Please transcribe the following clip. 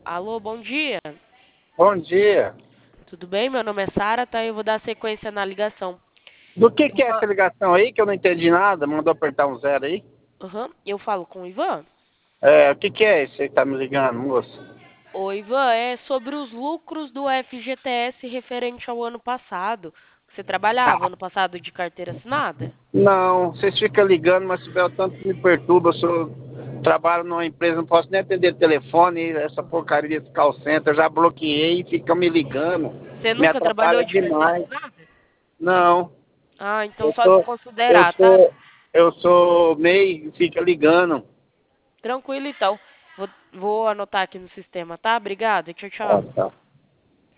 Alô, bom dia. Bom dia. Tudo bem? Meu nome é Sara, tá? Eu vou dar sequência na ligação. Do que é essa ligação aí que eu não entendi nada? Mandou apertar um zero aí? Eu falo com o Ivan. É, o que é isso aí que tá me ligando, moço? Ô, Ivan, é sobre os lucros do FGTS referente ao ano passado. Você trabalhava ano passado de carteira assinada? Não, vocês ficam ligando, mas se o tanto que me perturba, trabalho numa empresa, não posso nem atender telefone, essa porcaria desse call center, eu já bloqueei e ficam me ligando. Você Me nunca trabalhou atrapalha de carteira demais. assinada? Não, Ah, então eu só sou, eu desconsiderar, tá? sou, eu sou MEI e fica ligando. Tranquilo, então. Vou anotar aqui no sistema, tá? Obrigada. Tchau, Ah, tchau. tá.